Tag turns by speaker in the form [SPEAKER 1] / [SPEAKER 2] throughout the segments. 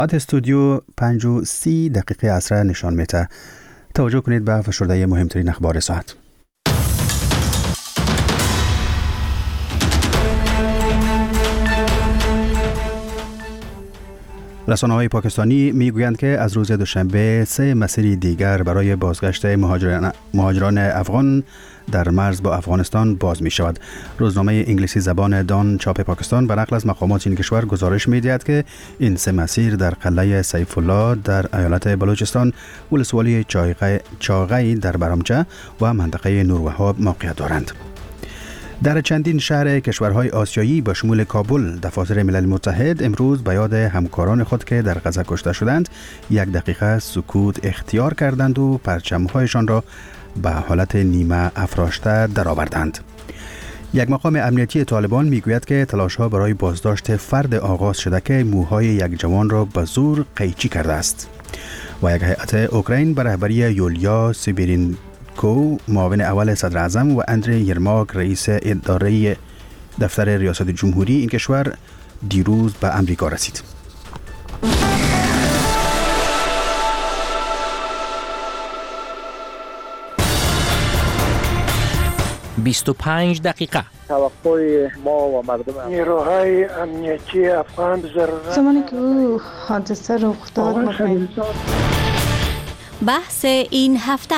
[SPEAKER 1] استودیو 5:30 عصر نشان میده. توجه کنید به فشرده مهمترین اخبار ساعت. رسانه‌های پاکستانی میگویند که از روز دوشنبه 3 مسیر دیگر برای بازگشت مهاجران افغان در مرز با افغانستان باز می شود. روزنامه انگلیسی زبان دان چاپ پاکستان به نقل از مقامات این کشور گزارش می دهد که این 3 مسیر در قلعه سیف الله در ایالت بلوچستان، ولسوالی چاغی در برامچه و منطقه نوروهاب موقعیت دارند. در چندین شهر کشورهای آسیایی به شمول کابل، دفاتر ملل متحد امروز به یاد همکاران خود که در غزه کشته شدند 1 دقیقه سکوت اختیار کردند و پرچم‌هایشان را به حالت نیمه افراشته درآوردند. یک مقام امنیتی طالبان میگوید که تلاش‌ها برای بازداشت فرد آغاز شده که موهای یک جوان را به زور قیچی کرده است. و یک هیئت اوکراین به رهبری یولیا سیبرینکو معاون اول صدر اعظم و اندری یرماک رئیس اداره دفتر ریاست جمهوری این کشور دیروز به امریکا رسید.
[SPEAKER 2] 25 دقیقه
[SPEAKER 3] توقع ما و مردم
[SPEAKER 4] نیروهای امنیتی افغان ضرورت
[SPEAKER 5] زمانی که او حادثه رخ داد
[SPEAKER 6] بحث این هفته.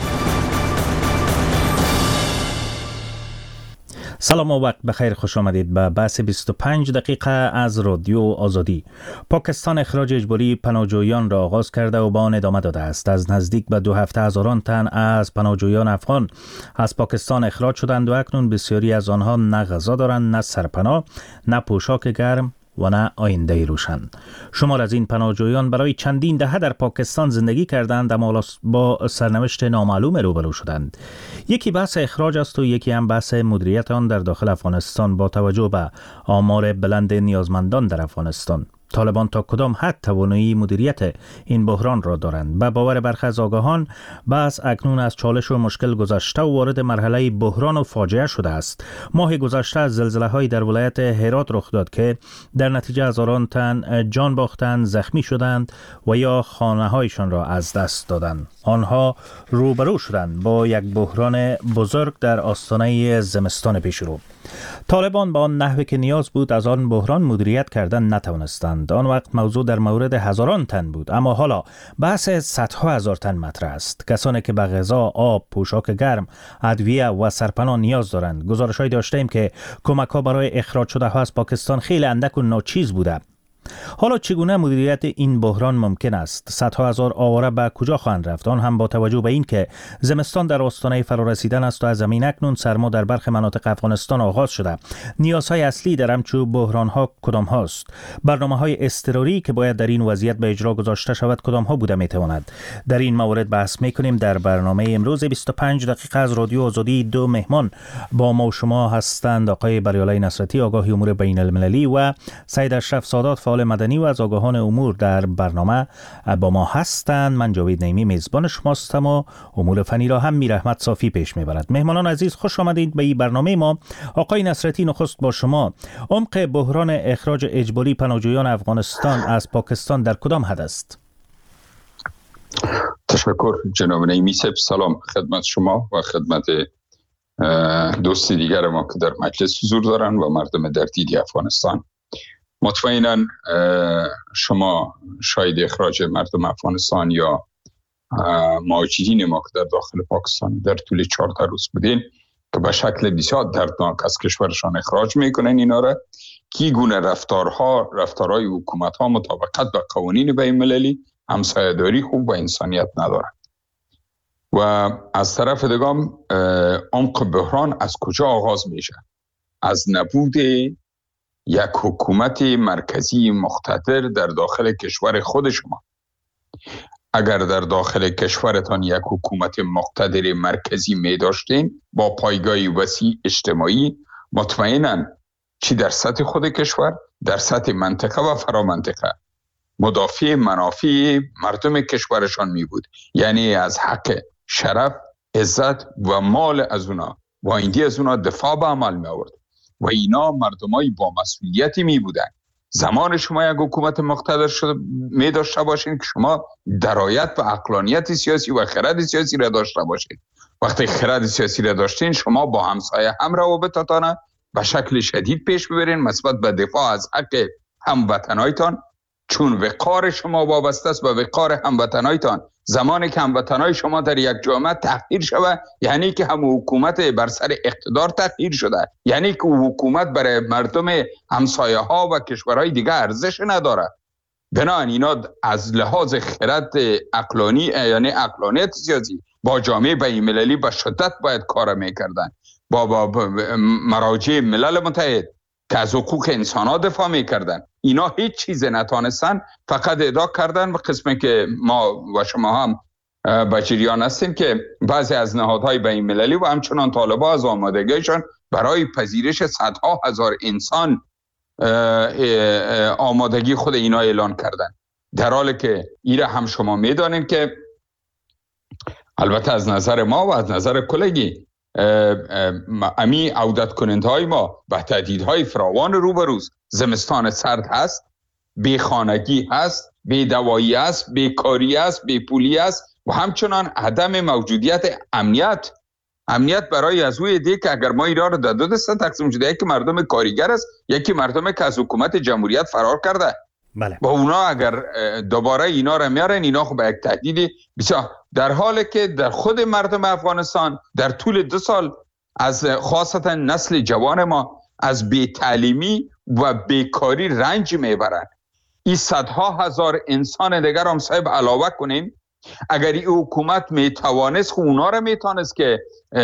[SPEAKER 2] سلام و وقت بخیر، خوش آمدید به بحث 25 دقیقه از رادیو آزادی. پاکستان اخراج اجباری پناهجویان را آغاز کرده و به آن ادامه داده است. از نزدیک به 2 هفته هزاران تن از پناهجویان افغان از پاکستان اخراج شدند و اکنون بسیاری از آنها نه غذا دارند، نه سرپناه، نه پوشاک گرم و نه آینده روشن. شمار از این پناهجویان برای چندین دهه در پاکستان زندگی کردند اما با سرنوشت نامعلوم روبرو شدند. یکی بحث اخراج است و یکی هم بحث مدیریت آن در داخل افغانستان با توجه به آمار بلند نیازمندان در افغانستان. طالبان تا کدام حد توانایی مدیریت این بحران را دارند؟ به باور برخی از آگاهان بحث اکنون از چالش و مشکل گذشته و وارد مرحله بحران و فاجعه شده است. ماه گذشته زلزله‌هایی در ولایت هرات رخ داد که در نتیجه هزاران تن جان باختند، زخمی شدند و یا خانه‌هایشان را از دست دادند. آنها روبرو شدند با یک بحران بزرگ در آستانه زمستان پیشرو. طالبان با آن نحوی که نیاز بود از آن بحران مدیریت کردن نتوانستند. آن وقت موضوع در مورد هزاران تن بود، اما حالا بحث صدها هزار تن مطرح است. کسانی که به غذا، آب، پوشاک گرم، ادویه و سرپناه نیاز دارند. گزارش‌هایی داشتیم که کمک‌ها برای اخراج شده‌ها از پاکستان خیلی اندک و ناچیز بوده. حالا چگونه مدیریت این بحران ممکن است؟ صدها هزار آواره به کجا خواهند رفت؟ آن هم با توجه به این که زمستان در آستانه فرارسیدن است و از زمین اکنون سرما در برخی مناطق افغانستان آغاز شده. نیازهای اصلی در همچون بحران‌ها کدام هاست؟ برنامه‌های اضطراری که باید در این وضعیت به اجرا گذاشته شود کدام ها بوده میتواند؟ در این مورد بحث میکنیم در برنامه امروز 25 دقیقه از رادیو آزادی. 2 مهمان با ما و شما هستند: آقای بریالای نصرتی، آگاه امور بین المللی، و سید اشرف سادات، فعال مدنی و از آگاهان امور در برنامه با ما هستند. من جاوید نعیمی میزبان شماستم و امور فنی را هم میر احمد صافی پیش میبرد. مهمانان عزیز، خوش آمدید به این برنامه ما. آقای نصرتی، نخست با شما. عمق بحران اخراج اجباری پناهجویان افغانستان از پاکستان در کدام حد است؟
[SPEAKER 7] تشکر جناب نعیمی صاحب. سلام خدمت شما و خدمت دوست دیگر ما که در مجلس حضور دارن و مردم در دیدی افغانستان. مطمئناً شما شاید اخراج مردم افغانستان یا مهاجرین ما که در داخل پاکستان در طول 14 روز بودین که به شکل بسیار دردناک از کشورشان اخراج میکنن اینا را، کی گونه رفتارهای حکومت ها مطابقت با قوانین بین المللی، همسایه‌داری خوب و انسانیت ندارد. و از طرف دیگه عمق بحران از کجا آغاز میشه؟ از نبود یک حکومت مرکزی مقتدر در داخل کشور خود شما. اگر در داخل کشورتان یک حکومت مقتدر مرکزی می داشتین با پایگاه وسیع اجتماعی، مطمئناً چی در سطح خود کشور، در سطح منطقه و فرامنطقه مدافع منافع مردم کشورشان می بود. یعنی از حق، شرف، عزت و مال از اونا و آینده از اونا دفاع به عمل می آورد و اینا مردمای با مسئولیتی می بودن. زمان شما یک حکومت مقتدر شده می داشته باشین که شما درایت و عقلانیت سیاسی و خرد سیاسی را داشته باشین. وقتی خرد سیاسی را داشتین شما با همسایه هم روابطتان به شکل شدید پیش ببرین نسبت به دفاع از حق هموطنایتان، چون وقار شما وابسته است به وقار هموطنایتان. زمانی که هموطنای شما در یک جامعه تحقیر شود یعنی که هم حکومت بر سر اقتدار تحقیر شده، یعنی که حکومت برای مردم همسایه ها و کشورهای دیگه ارزش نداره. بنابراین اینا از لحاظ خرد عقلانی یعنی عقلانیت سیاسی با جامعه بین‌المللی به شدت باید کار میکردن، با مراجع ملل متحد که از حقوق انسان ها دفاع میکردن. اینا هیچ چیز نتانستن، فقط ادعا کردن به قسمی که ما و شما هم به جریان هستیم که بعضی از نهادهای بین المللی و همچنان طالبان از آمادگیشان برای پذیرش صدها هزار انسان آمادگی خود اینا اعلان کردن، در حالی که ایره هم شما میدانید که البته از نظر ما و از نظر کلگی امی عودت کننده های ما به تهدیدهای فراوان روبروز. زمستان سرد هست، بیخانگی هست، بیدوایی هست، بیکاری هست، بیپولی هست و همچنان عدم موجودیت امنیت برای از اوی دی که اگر ما ایران رو در دو دسته تقسیم شده، یکی مردم کارگر است، یکی مردم که از حکومت جمهوریت فرار کرده.
[SPEAKER 2] بله.
[SPEAKER 7] با اونا اگر دوباره اینا رو میارن، اینا خب یک تهدید بسیار، در حالی که در خود مردم افغانستان در طول 2 سال از خاصتا نسل جوان ما از بی‌تعلیمی و بیکاری رنج میبرند. این صدها هزار انسان دیگر هم صاحب علاوه کنیم، اگر این حکومت میتوانست خب اونا رو میتونست که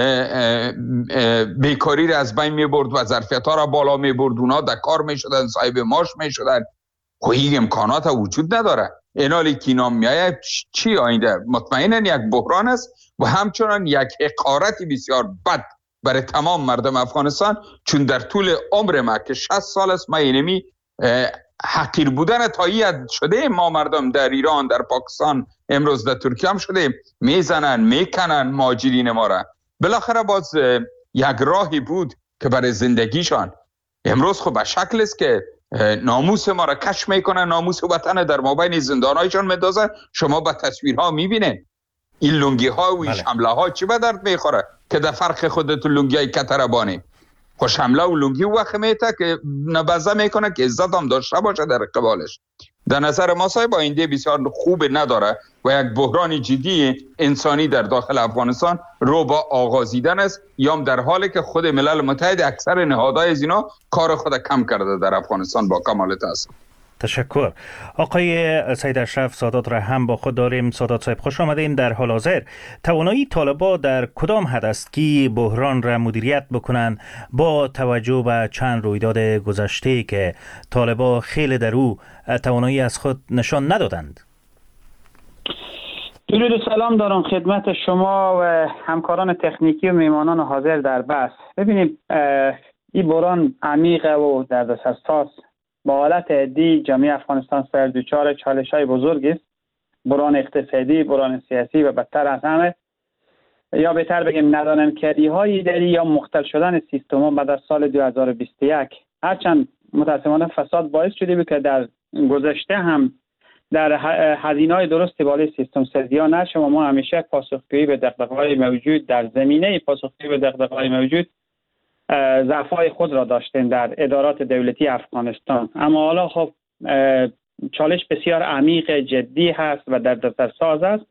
[SPEAKER 7] بیکاری رو از بین میبرد و ظرفیت ها رو بالا میبرد، اونا در کار میشدن، صاحب معاش میشدن. خب این امکانات وجود نداره. اینالی که اینا میآید چی آینده؟ مطمئنا یک بحران است و همچنان یک حقارت بسیار بد برای تمام مردم افغانستان، چون در طول عمر ما که 60 سال است ما اینمی حقیر بودن تایید شده. ما مردم در ایران، در پاکستان، امروز در ترکیه هم شده، میزنن میکنن مهاجرین ما را. بالاخره باز یک راهی بود که برای زندگیشان. امروز خب به شکل است که ناموس ما را کش میکنن، ناموس وطن در مابین زندانایشان میندازن. شما با تصویرها میبینید این لنگی ها و این شمله ها چی به درد میخوره که در فرق خودت لنگی های کتربانی خوش حمله و لنگی وقت میته که نبزه میکنه که عزت هم داشته باشه در قبالش. در نظر ما صاحب آینده بسیار خوب نداره و یک بحران جدی انسانی در داخل افغانستان رو با آغازیدن است، یا در حالی که خود ملل متحد اکثر نهادهای از اینا کار خود کم کرده در افغانستان. با کمال تاسف.
[SPEAKER 2] تشکر. آقای سید اشرف سادات را هم با خود داریم. سادات صاحب خوش آمدین. در حال حاضر توانایی طالبان در کدام حد است که بحران را مدیریت بکنند با توجه به چند رویداد گذشته که طالبان خیلی در او توانایی از خود نشان ندادند؟
[SPEAKER 8] درود و سلام دارم خدمت شما و همکاران تکنیکی و میمانان حاضر در بحث. ببینیم این بحران عمیق و دردسرساز با حالت عدی جامعه افغانستان سر دچار چالش‌های بزرگ است. بحران اقتصادی، بحران سیاسی و بدتر از همه، یا بهتر بگیم ندانم‌کاری‌های اداری یا مختل شدن سیستم بعد از سال 2021. هرچند متأسفانه فساد باعث شده بود که در گذشته هم در هزینه‌های درستی بالای سیستم سازی‌ها نشه و ما همیشه پاسخگویی به دغدغه‌های موجود در زمینه پاسخگویی به دغدغه‌های موجود ضعف‌های خود را داشتیم در ادارات دولتی افغانستان. اما حالا خب چالش بسیار عمیق جدی هست و دردسرساز است.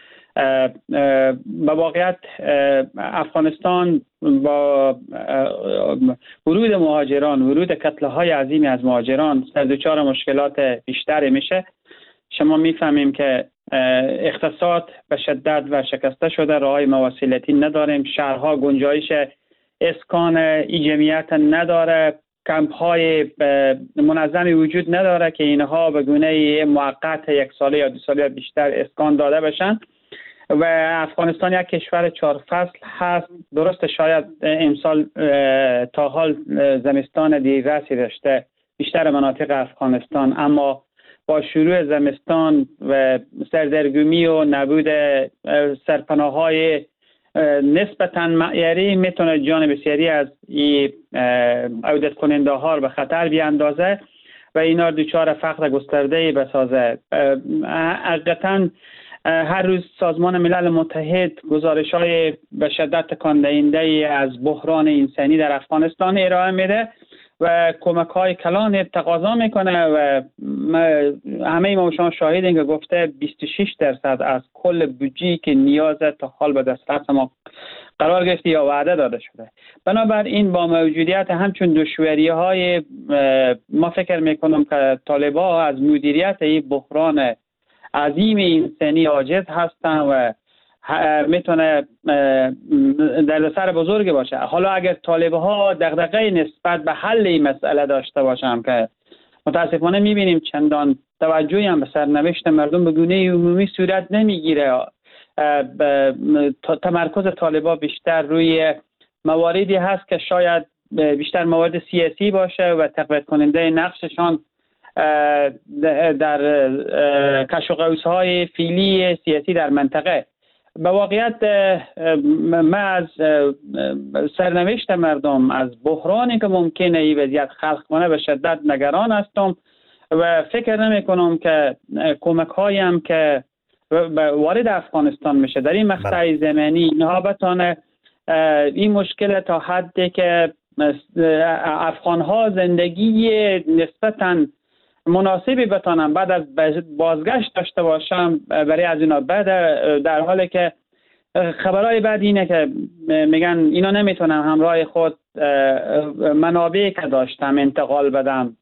[SPEAKER 8] به واقعیت افغانستان با ورود مهاجران، ورود کتله‌های عظیمی از مهاجران سر دچار مشکلات بیشتری میشه. شما میفهمیم که اقتصاد به شدت و شکسته شده، راههای مواصلاتی نداریم، شهرها گنجایش اسکان ای جمعیت نداره، کمپ های منظمی وجود نداره که اینها به گونه موقت 1 ساله یا 2 ساله یا بیشتر اسکان داده بشن و افغانستان یک کشور 4 فصل هست. درست شاید امسال تا حال زمستان دیررسی داشته بیشتر مناطق افغانستان، اما با شروع زمستان و سردرگمی و نبود سرپناه‌های نسبتاً معیاری میتونه جان بسیاری از این عودت کننده ها رو به خطر بیاندازه و اینا دچار فقر گسترده بسازه. حقیقتاً هر روز سازمان ملل متحد گزارش‌های به شدت تکان دهنده از بحران انسانی در افغانستان ارائه میده و کمک‌های کلان تقاضا میکنه و همه ما شما شاهدین که گفته 26% از کل بودجه‌ای که نیاز تا حال به دسترس ما قرار گرفته یا وعده داده شده. بنابراین با موجودیت همچون دشواری‌های ما فکر میکنم که طالبان از مدیریت این بحران عظیم انسانی عاجز هستن و میتونه دردسر بزرگ باشه. حالا اگر طالب‌ها دغدغه نسبت به حل این مسئله داشته باشن که متاسفانه میبینیم چندان توجهی هم به سرنوشت مردم به گونه عمومی صورت نمیگیره، تمرکز طالبان بیشتر روی مواردی هست که شاید بیشتر موارد سیاسی باشه و تقویت کننده نقششان در کش و قوس‌های فعلی سیاسی در منطقه. به واقعیت من از سرنوشت مردم، از بحرانی که ممکنه این وضعیت خلق کنه به شدت نگران هستم و فکر نمی کنم که کمک هایم که وارد افغانستان میشه در این مقطع زمانی اینها بتانه این مشکل تا حدی که افغان ها زندگی نسبتاً مناسبی بتانم بعد از بازگشت داشته باشم برای از اینا. بعد در حالی که خبرهای بعد اینه که میگن اینا نمیتونن همراه خود منابعی که داشتم انتقال بدم.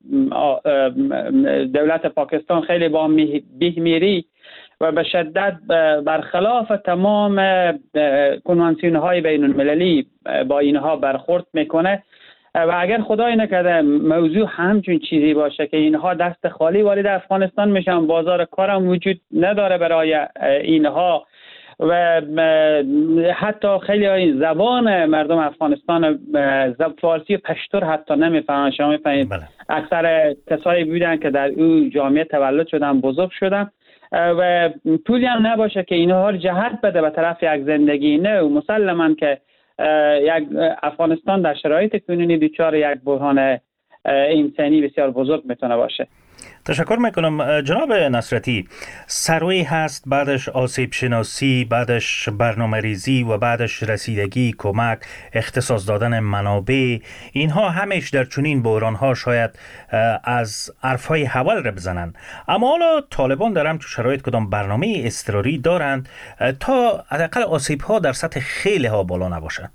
[SPEAKER 8] دولت پاکستان خیلی با بی‌میری و به شدت برخلاف تمام کنوانسیون های بین المللی با اینها برخورد میکنه و اگر خدای نکرده موضوع همچون چیزی باشه که اینها دست خالی وارد افغانستان میشن، بازار کارم وجود نداره برای اینها و حتی خیلی زبان مردم افغانستان فارسی و پشتور حتی نمیفهمن. شما میفهمید اکثر کسایی بودن که در او جامعه تولد شدن، بزرگ شدن و پولی هم نباشه که اینها رو جهت بده به طرف یک زندگی نو. مسلماً که یک افغانستان در شرایط کنونی دچار یک بحران انسانی بسیار بزرگ میتونه باشه.
[SPEAKER 2] تشکر میکنم جناب نصرتی. سروی هست، بعدش آسیب شناسی، بعدش برنامه ریزی و بعدش رسیدگی، کمک، اختصاص دادن منابع، اینها همش در چنین بحران ها شاید از حرفهای حول را بزنن، اما حالا طالبان در همچون شرایط کدام برنامه اضطراری دارند تا حداقل آسیب ها در سطح خیلی ها بالا نباشه؟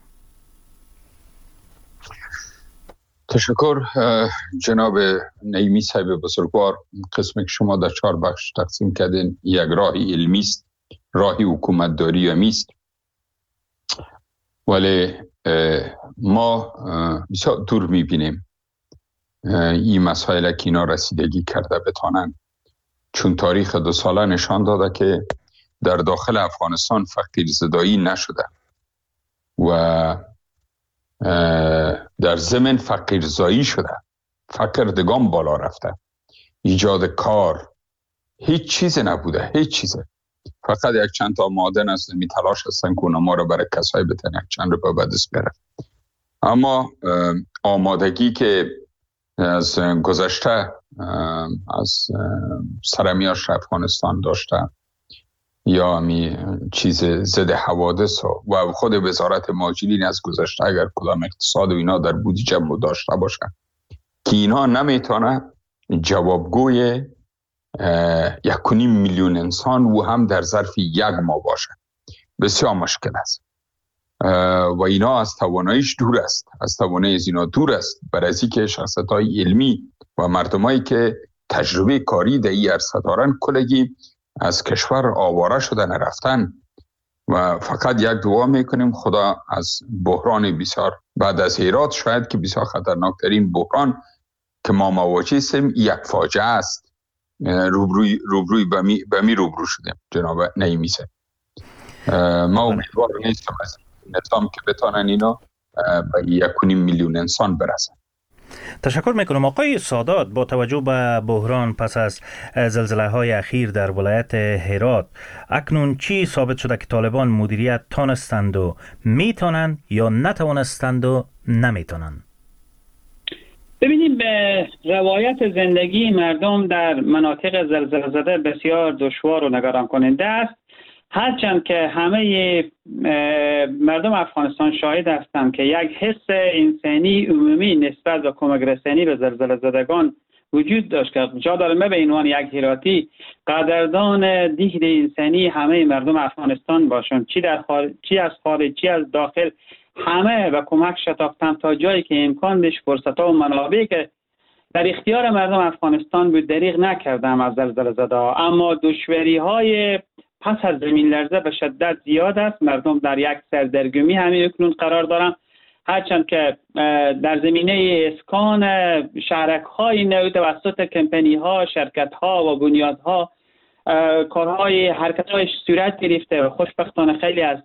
[SPEAKER 7] تشکر جناب نعیمی صاحب بزرگوار. قسمی که شما در 4 بخش تقسیم کردین، یک راهی علمی است، راهی حکومتداری همی است، ولی ما بسیار دور میبینیم این مسائل که اینا رسیدگی کرده بتانن، چون تاریخ 2 ساله نشان داده که در داخل افغانستان فقیر زدایی نشده و در زمین فقیر زایی شده، فقر دگام بالا رفته، ایجاد کار هیچ چیز نبوده، هیچ چیزه. فقط یک چند تا معادن است می تلاش هستن که ما رو برای کسایی بتن یک چند رو به دست بره. اما آمادگی که از گذشته از سرمیاش افغانستان داشته یا همی چیز ضد حوادث و خود وزارت مهاجرین از گذشته اگر کدام اقتصاد و اینا در بودجه داشته باشه که اینا نمیتونه جوابگوی 1.5 میلیون انسان و هم در ظرف 1 ماه باشه، بسیار مشکل است و اینا از تواناییش دور است، از توانایی از اینا دور است. برای که شخصیت‌های علمی و مردمایی که تجربه کاری در این عرصه دارن کلگی از کشور آواره شدن رفتن و فقط یک دعا میکنیم خدا از بحران بسیار بعد از هرات شاید که بسیار خطرناکترین بحران که ما مواجه هستیم یک فاجعه است، روبروی به می روبرو شدیم جناب نعیمی صاحب. ما امیدوار نیستم از نظام که بتانن اینا به 1.5 میلیون انسان برسن.
[SPEAKER 2] تشکر میکنم آقای سادات. با توجه به بحران پس از زلزله‌های اخیر در ولایت هرات، اکنون چی ثابت شده که طالبان مدیریت تانستند و میتونند یا نتوانستند و نمیتونند؟
[SPEAKER 8] ببینیم به روایت زندگی مردم در مناطق زلزله زده بسیار دشوار و نگران کننده است. هرچند که همه مردم افغانستان شاهد هستند که یک حس انسانی عمومی نسبت به کمک رسانی به زلزله زدگان وجود داشت که جا داره من به عنوان یک هراتی قدردان دیگر انسانی همه مردم افغانستان باشند، چی از خارج چی از داخل، همه و کمک شتافتن تا جایی که امکان داشت فرصت‌ها و منابعی که در اختیار مردم افغانستان بود دریغ نکردم از زلزله زده ها. اما دشواری‌های پس از زمین لرزه به شدت زیاد است. مردم در یک سردرگمی همین اکنون قرار دارند، هرچند که در زمینه اسکان شهرک‌های نو توسط کمپنی‌ها، شرکت‌ها و بنیادها کارهای حرکت‌های صورت گرفته و خوشبختانه خیلی از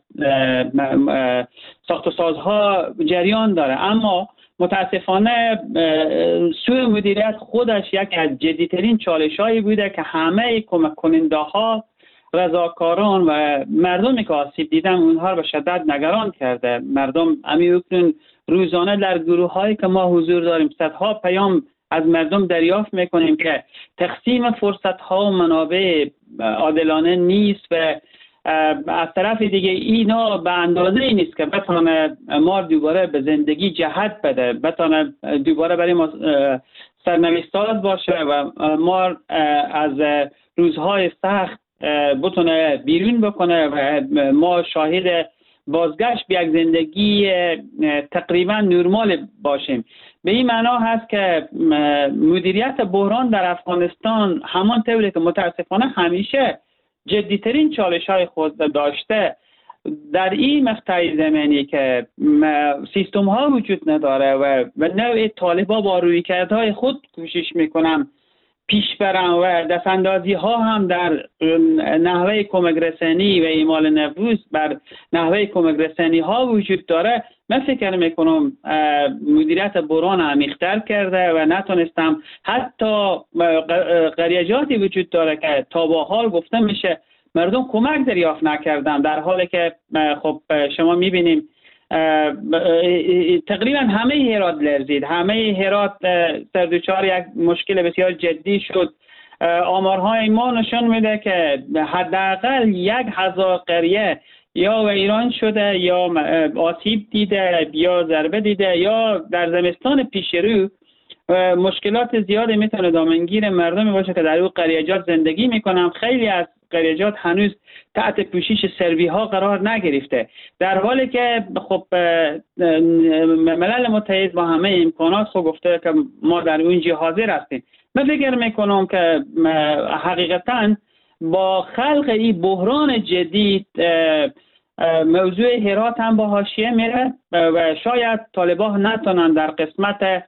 [SPEAKER 8] ساخت و سازها جریان داره، اما متاسفانه سوء مدیریت خودش یک از جدی‌ترین چالش‌هایی بوده که همه کمک کننده‌ها، رضاکاران و مردمی که آسیب دیدن اونها رو به شدت نگران کرده. مردم اکنون روزانه در گروه‌هایی که ما حضور داریم صدها پیام از مردم دریافت میکنیم که تقسیم فرصت‌ها و منابع عادلانه نیست و از طرف دیگه اینا به اندازه ای نیست که بتونه ما دوباره به زندگی جهت بده، بتونه دوباره برای ما سرنوشت باشه و ما از روزهای سخت بتونه بیرون بکنه و ما شاهد بازگشت به یک زندگی تقریبا نرمال باشیم. به این معنا هست که مدیریت بحران در افغانستان همان طوری که متاسفانه همیشه جدیترین چالش های خود داشته، در این مقطع زمانی که سیستم ها وجود نداره و نوع طالبا با رویکردهای خود کوشش میکنن پیش برن و دستاندازی ها هم در نحوه کمک رسانی و اعمال نفوذ بر نحوه کمک رسانی ها وجود داره، من فکر میکنم مدیریت بحران عمیق‌تر کرده و نتونستم، حتی قریجاتی وجود داره که تا با حال گفته میشه مردم کمک دریافت نکردن، در حالی که خب شما میبینیم تقریبا همه هرات لرزید، همه هرات سردوچار یک مشکل بسیار جدی شد. آمارهای ما نشون میده که حداقل 1000 قریه یا و ایران شده یا آسیب دیده یا ضربه دیده یا در زمستان پیش رو مشکلات زیادی میتونه دامنگیر مردمی باشه که در اون قریجات زندگی میکنن. خیلی از قریجات هنوز تحت پوشش سروی ها قرار نگرفته، در حالی که خب ملل متحد با همه امکانات خود گفته که ما در اونجا حاضر هستیم. من فکر میکنم که حقیقتا با خلق این بحران جدید موضوع هرات هم با حاشیه میره و شاید طالبان نتونن در قسمت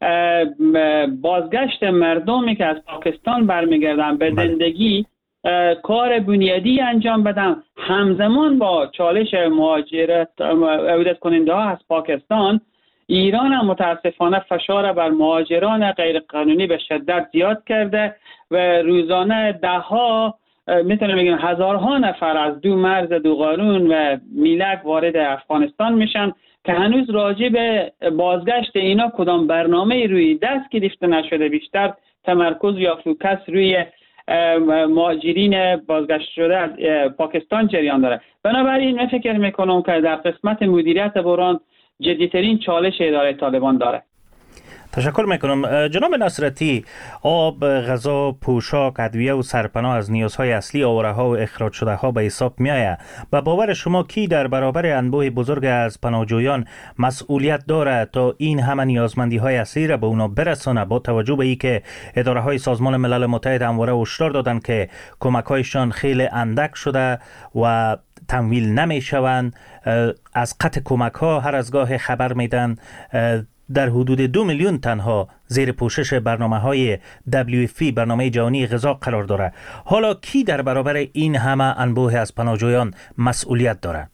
[SPEAKER 8] بازگشت مردمی که از پاکستان برمیگردن به زندگی کار بنیادی انجام بدن، همزمان با چالش مهاجرت عودت کننده ها از پاکستان. ایران هم متاسفانه فشار بر مهاجران غیر قانونی به شدت زیاد کرده و روزانه دهها میتونم بگم هزارها نفر از دو مرز دو قانون و میلک وارد افغانستان میشن که هنوز راجع به بازگشت اینا کدام برنامه روی دست گرفته نشده، بیشتر تمرکز یا فوکس روی مهاجرین بازگشت شده از پاکستان جریان داره. بنابراین من فکر میکنم که در قسمت مدیریت بحران جدیترین چالش اداره طالبان داره.
[SPEAKER 2] تشکر میکنم. جناب نصرتی، آب، غذا، پوشاک، ادویه و سرپناه از نیازهای اصلی آواره ها و اخراج شده ها به حساب می آید. و باور شما کی در برابر انبوه بزرگ از پناهجویان مسئولیت دارد تا این همه نیازمندی های اصلی را به اونا برسانه، با توجه به اینکه اداره های سازمان ملل متحد همواره هشدار دادند که کمک هایشان خیلی اندک شده و تمویل نمی شوند، از قطع کمک ها هر از گاه خبر میدن، در حدود 2 میلیون تنها زیر پوشش برنامه‌های WFP برنامه جهانی غذا قرار داره. حالا کی در برابر این همه انبوه از پناهجویان مسئولیت داره؟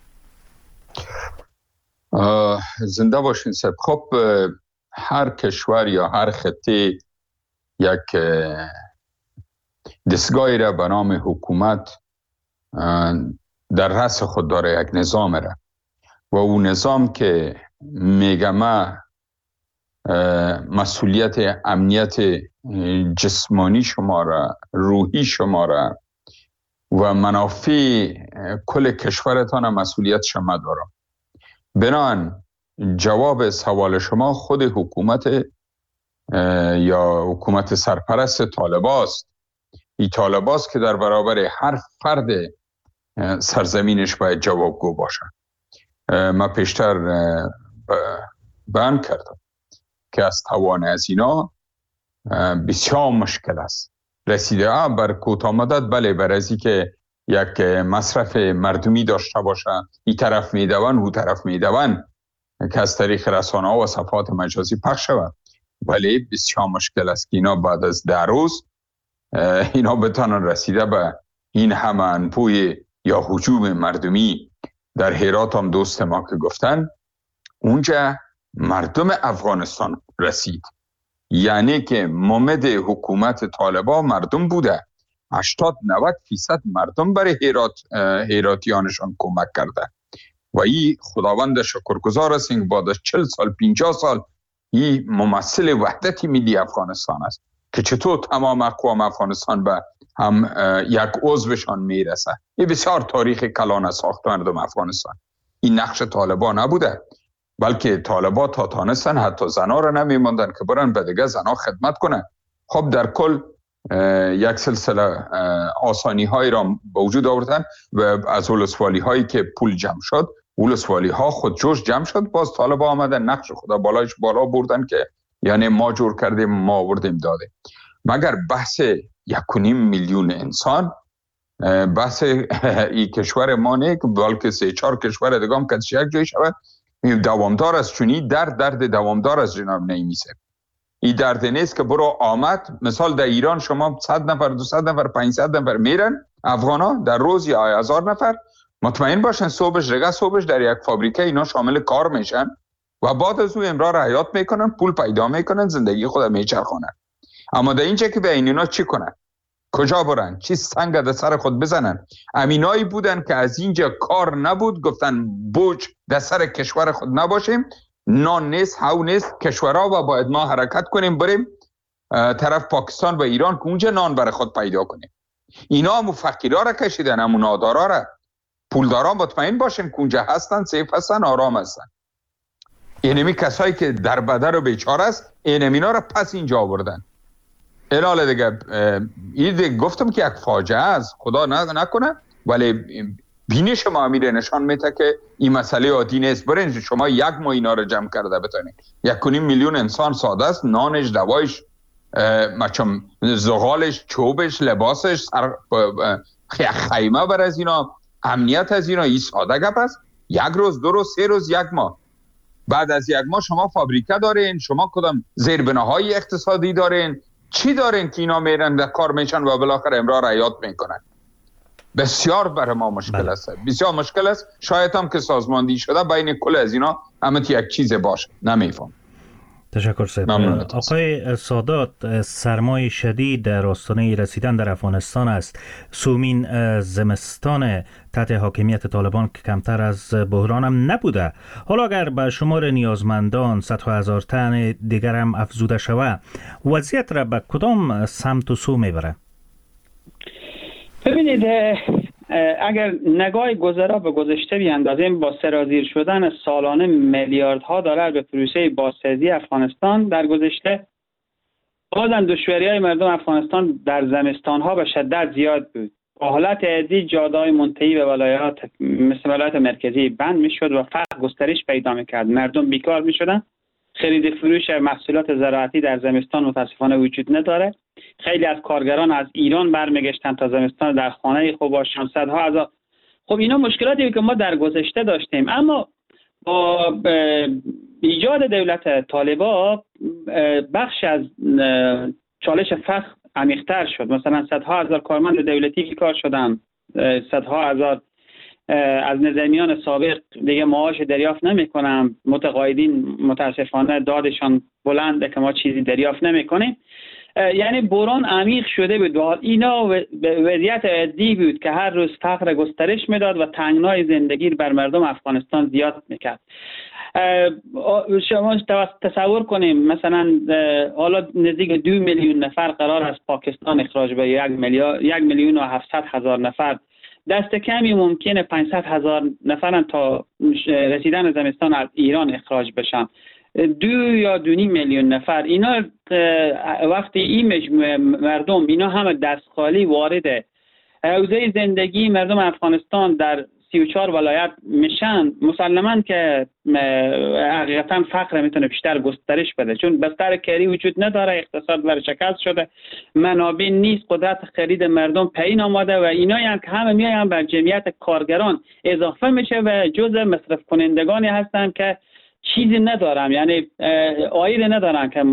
[SPEAKER 7] زنده باشین صاحب. خب هر کشور یا هر خطه یک دستگاهی را به نام حکومت در رأس خود داره، یک نظام را، و اون نظام که میگه ما مسئولیت امنیت جسمانی شما را، روحی شما را و منافع کل کشورتان مسئولیت شما دارم. بنابراین جواب سوال شما خود حکومت یا حکومت سرپرست طالباست. این طالباست که در برابر هر فرد سرزمینش باید جوابگو باشه. من پیشتر بیان کردم که از توان از اینا بسیار مشکل است. رسیده بر کوتاه مدت بله، بر ازی که یک مصرف مردمی داشته باشه، این طرف میدون او طرف میدون که از طریق رسانه ها و صفحات مجازی پخش شود، ولی بسیار مشکل است که اینا بعد از 10 روز اینا بتانن رسیده به این همه انپوی یا هجوم مردمی. در هرات هم دوست ما که گفتن اونجا مردم افغانستان رسید، یعنی که ممد حکومت طالبان مردم بوده. 80-90% مردم برای هراتیانشان کمک کرده و این خداوند شکرگزار است که بعد از 40 سال 50 سال این ممثل وحدت ملی افغانستان است که چطور تمام اقوام افغانستان به هم یک عضوشان میرسه. این بسیار تاریخ کلان ساخت مردم افغانستان. این نقش طالبان نبوده، بلکه طالبان تا تانستن حتی زنا را نمیماندن که برن به دیگه زنا خدمت کنن. خب در کل یک سلسله آسانی های را به وجود آوردن و از ولسوالی هایی که پول جمع شد، ولسوالی ها خود جوش جمع شد، باز طالبان آمدن نقش خدا بالا بردن که یعنی ما جور کردیم، ما آوردیم داده. مگر بحث 1.5 میلیون انسان، بحث این کشور ما نه بلکه 3-4 کشور دیگه هم که یک جای شود دوامدار است. چونی درد دوامدار است جناب نعیمی‌صاحب. این درد نیست که برو آمد. مثال در ایران شما 100 نفر 200 نفر 500 نفر میرن افغانا در روز یا 1000 نفر، مطمئن باشن صبحش در یک فابریکه اینا شامل کار میشن و بعد از او امرار حیات میکنن، پول پیدا میکنن، زندگی خود میچرخونن. اما در اینجا که به اینا چی کنن؟ کجا برن؟ چی سنگ در سر خود بزنن؟ امینایی بودن که از اینجا کار نبود، گفتن بوج در سر کشور خود نباشیم، نان نیست، هاو نیست، کشورها و باید ما حرکت کنیم بریم طرف پاکستان و ایران که اونجا نان برای خود پیدا کنیم. اینا هم فقیرا را کشیدن، هم نادارا را. پولدارا مطمئن باشین که اونجا هستن، سیف هستن، آرام هستن. اینمی کسایی که در بدر و بیچاره است، اینمینا را پس اینجا آوردن. الاله دیگه گفتم که یک فاجعه است، خدا نکنه، ولی بینش ما میره نشان میده که این مسئله عادی نیست. برین شما 1 ماه اینا رو جمع کرده بتونید. 1.5 میلیون انسان ساده است، نانش، دوایش، مچم زغالش، چوبش، لباسش، خیمه بر از اینا، امنیت از اینا، این ساده گپ است. 1 روز 2 روز 3 روز 1 ماه. بعد از 1 ماه شما فابریکه دارین، شما کدام زیربناهای اقتصادی دارین، چی دارین که اینا میرن در کار میشن و بالاخره امرار حیات میکنن؟ بسیار برای ما مشکل است، بسیار مشکل است. شاید هم که سازماندهی شده بین کل از اینا همت یک چیز باشه، نمیفهم.
[SPEAKER 2] تشکر صاحب. آقای سادات، سرمای شدید در آستانه رسیدن در افغانستان است. سومین زمستان تحت حاکمیت طالبان که کمتر از بحران هم نبوده. حالا اگر به شمار نیازمندان 100,000 تن دیگر هم افزوده شود، وضعیت را به کدام سمت و سو میبره؟
[SPEAKER 8] ببینید، اگر نگاه گذرا به گذشته بیاندازیم، با سرازیر شدن سالانه میلیاردها دلار به پروژه بازسازی افغانستان در گذشته، بازم دشواری‌های مردم افغانستان در زمستان‌ها به شدت زیاد بود. با حالت عادی جاده‌های منتهی به ولایات مثل ولایت مرکزی بند می‌شد و فقر گسترش پیدا می‌کرد. مردم بیکار می‌شدند. خرید فروش محصولات زراعتی در زمستان متاسفانه وجود نداره. خیلی از کارگران از ایران برمیگشتن تا زمستان در خانه خوباشان، صدها هزار. خب اینا مشکلاتی که ما در گذشته داشتیم، اما با ایجاد دولت طالبان بخش از چالش فقر عمیق‌تر شد. مثلا صدها هزار کارمند دولتی بیکار شدن، صدها هزار از نظامیان سابق دیگه معاش دریافت نمی‌کنن. متقاعدین متاسفانه دادشان بلنده که ما چیزی دریافت نمی‌کنیم. یعنی بحران عمیق شده بود. اینا وضعیت عادی بود که هر روز فقر گسترش میداد و تنگنای زندگی بر مردم افغانستان زیاد میکرد. شما تصور کنیم مثلا حالا نزدیک 2 میلیون نفر قرار است پاکستان اخراج به 1,700,000 نفر. دست کمی ممکنه 500,000 نفر تا رسیدن زمستان از ایران اخراج بشن. 2 یا 2.5 میلیون نفر اینا وقتی این مجموعه مردم اینا همه دست خالی وارد حوزه زندگی مردم افغانستان در 34 ولایت میشن، مسلماً که حقیقتاً فقر میتونه بیشتر گسترش بده، چون بستر کاری وجود نداره، اقتصاد ورشکست شده، منابع نیست، قدرت خرید مردم پایین آمده و اینا هم که همه میایم بر جمعیت کارگران اضافه میشه و جزء مصرف کنندگانی هستن که چیزی ندارم، یعنی عاید ندارم که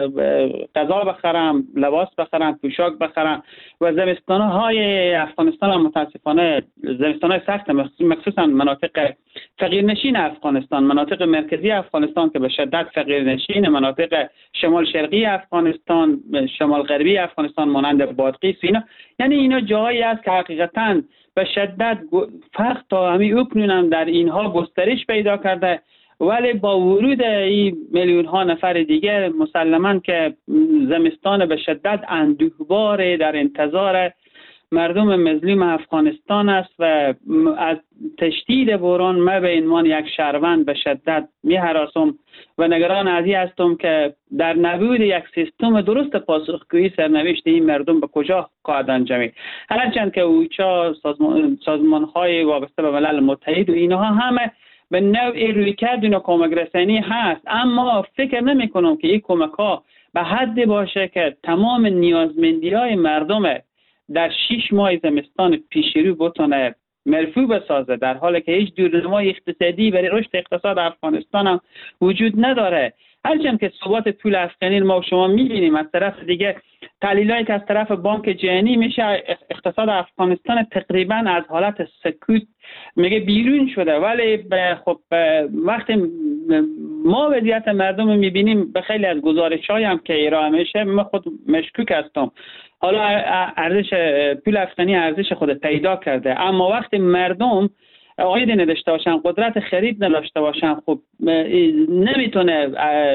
[SPEAKER 8] غذا بخرم، لباس بخرم، پوشاک بخرم و زمستان‌های افغانستان هم متاسفانه زمستان‌های سخت، مخصوصا مناطق فقیرنشین افغانستان، مناطق مرکزی افغانستان که به شدت فقیرنشین، مناطق شمال شرقی افغانستان، شمال غربی افغانستان مانند بادغیس، یعنی اینا جایی است که حقیقتاً به شدت فرق تا همین اکنون در اینها گسترش پیدا کرده. ولی با ورود این میلیون ها نفر دیگه مسلماً که زمستان به شدت اندوهبار در انتظار مردم مظلوم افغانستان است و از تشدید بحران من به عنوان یک شهروند به شدت می هراسم و نگران از این هستم که در نبود یک سیستم درست پاسخگویی سرنوشت این مردم به کجا خواهد انجامید. هرچند که اوچا سازمان های وابسته به ملل متحد و اینها همه به نوع رویکرد اینا کمک رسانی هست، اما فکر نمی کنم که این کمک ها به حدی باشه که تمام نیازمندی های مردم در 6 ماه زمستان پیش رو بتونه مرفوع بسازه، در حالی که هیچ دورنمای اقتصادی برای رشد اقتصاد افغانستان هم وجود نداره. هرچند که ثبات پول افغانی ما و شما می‌بینیم، از طرف دیگه تحلیلایی که از طرف بانک جهانی میشه اقتصاد افغانستان تقریبا از حالت سکوت میگه بیرون شده، ولی خب وقتی ما وضعیت مردم رو میبینیم به خیلی از گزارش‌های هم که ارائه میشه من خود مشکوک هستم. حالا ارزش پول افغانی ارزش خود پیدا کرده، اما وقتی مردم عاید نداشته باشن، قدرت خرید نداشته باشن، خب نمیتونه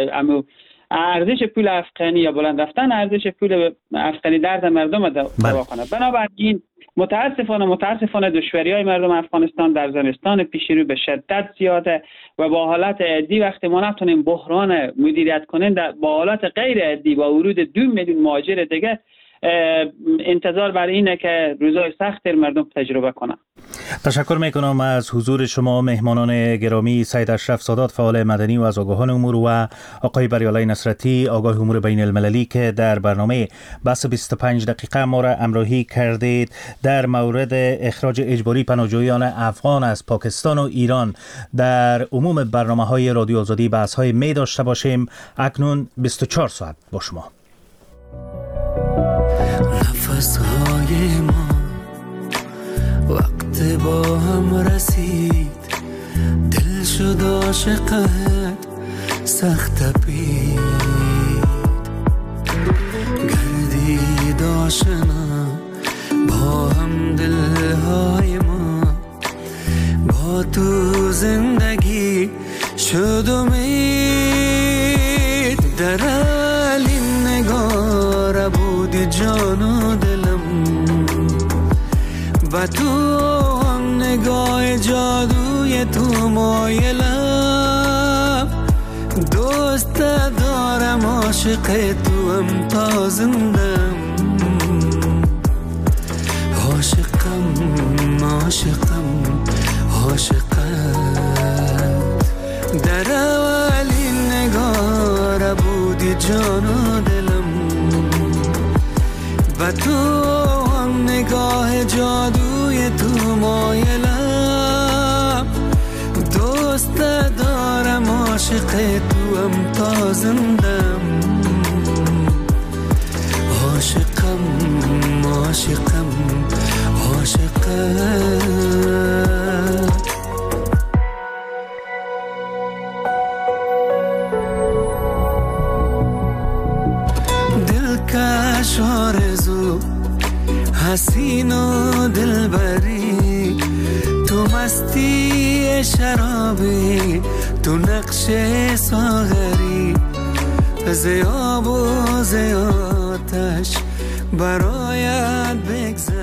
[SPEAKER 8] ارزش پول افغانی یا بلند رفتن ارزش پول افغانی درد مردم دوا کنه. بنابراین متاسفانه دشواری‌های مردم افغانستان در زمستان پیش رو به شدت زیاده و با حالت عادی وقتی ما نتونیم بحران مدیریت کنیم با حالت غیر عادی با ورود 2 میلیون مهاجر دیگه انتظار برای اینه که روزهای سخت مردم تجربه کنن.
[SPEAKER 2] تشکر میکنم از حضور شما مهمانان گرامی، سید اشرف سادات فعال مدنی و از آگاهان امور و آقای بریالای نصرتی آگاه امور بین المللی که در برنامه بحث 25 دقیقه ما را همراهی کردید در مورد اخراج اجباری پناهجویان افغان از پاکستان و ایران. در عموم برنامه‌های رادیو آزادی بحث‌های می داشته باشیم. اکنون 24 ساعت با شما.
[SPEAKER 9] نفس‌های ما وقت با هم رسید، دل شد عاشقت سخت پید، گردید آشنا با هم دلهای ما، با تو زندگی شد امید، در این نگاه بودی جان و دلم و تو هم نگاه جادوی تو مایلم، دوست دارم عاشق تو هم تا زندم، عاشقم عاشقت، در اولین نگاه بودی جان و دلم و تو هم نگاه جادوی تو مایلم، دوست دارم عاشق تو هم تا زندم، عاشقم عاشقم عاشقم. دلکش آرزو حسین و دلبری، تو مستی شرابی تو نقش ساغری از آب و ز آتش برایت بگذر